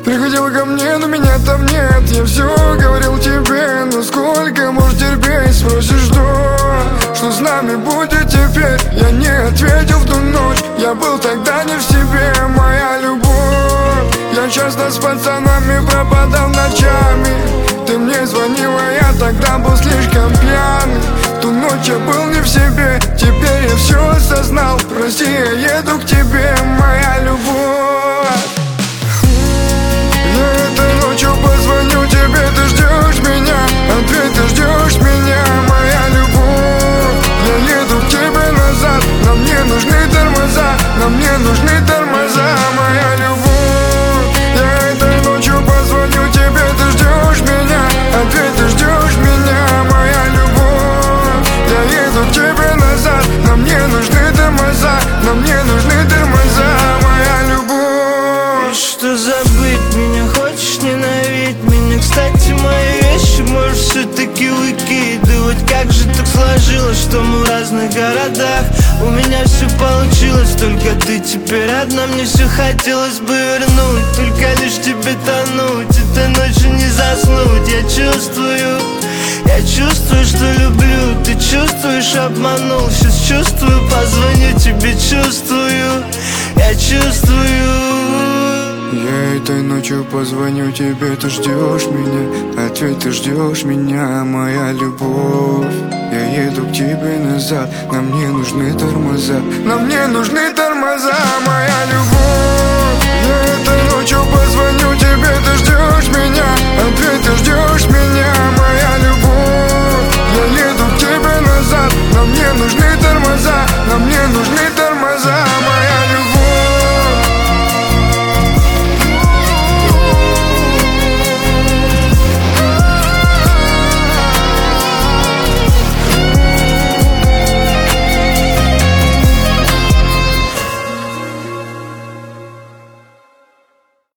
Приходила ко мне, но меня там нет. Я все говорил тебе, но сколько можешь терпеть? Спросишь, что с нами будет теперь? Я не ответил в ту ночь, я был тогда не в себе, моя любовь. Я часто с пацанами пропадал ночами. Ты мне звонила, я тогда был слишком пьяный. В ту ночь я был не в себе, теперь я все осознал. Прости, я еду к тебе, моя любовь. Я этой ночью позвоню тебе, ты ждешь меня. Ответ, ты ждешь меня, моя любовь. Я еду к тебе назад, нам не нужны тормоза, нам не нужны тормоза, моя любовь. Я этой ночью позвоню тебе, ты ждешь меня. Ответ, ты ждешь меня, моя любовь. Я еду к тебе назад, нам не нужны тормоза, нам не нужны тормоза, моя любовь. Что забыть меня, хочешь ненавидеть меня? Кстати, мои вещи можешь все-таки выкидывать. Как же так сложилось, что мы в разных городах? У меня все получилось, только ты теперь одна. Мне все хотелось бы вернуть, только лишь тебе тонуть. Этой ночью не заснуть, я чувствую, что люблю. Ты чувствуешь, обманул, сейчас чувствую, позвоню тебе, чувствую, я чувствую. Я этой ночью позвоню тебе, ты ждешь меня. Ответ, ты ждешь меня, моя любовь. Я еду к тебе назад, нам не нужны тормоза, нам не нужны тормоза, моя любовь.